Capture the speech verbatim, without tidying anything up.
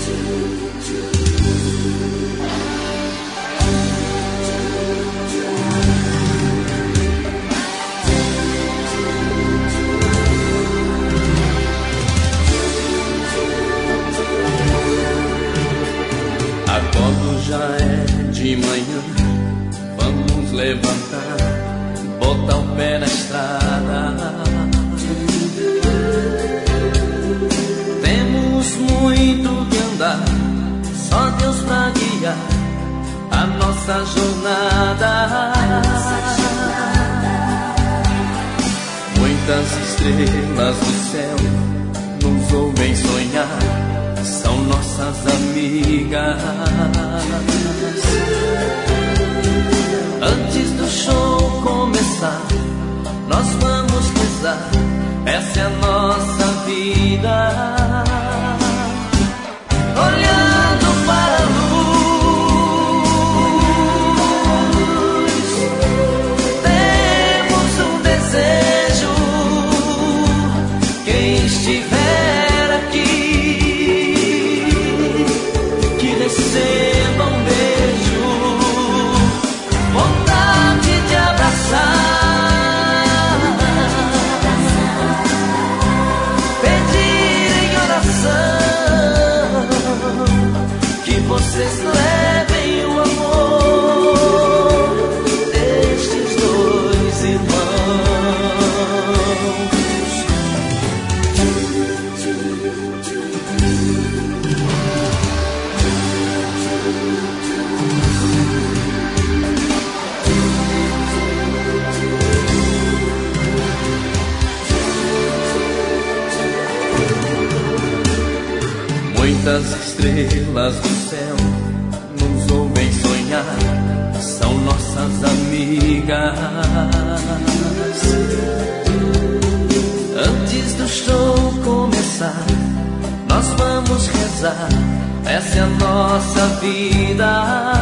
Acordo, já é de manhã, vamos levantar, botar o pé na estrada. Temos muito que andar, só Deus pra guiar a nossa jornada. Muitas estrelas do céu nos ouvem sonhar, são nossas amigas. Antes do show começar, nós vamos rezar, essa é a nossa vida. Olhando para a luz, temos um desejo, quem estiver aqui, que receba um beijo, vontade de abraçar, vocês levem o amor destes dois irmãos. Muitas estrelas do céu nos ouvem sonhar, são nossas amigas. Antes do show começar, nós vamos rezar, essa é a nossa vida.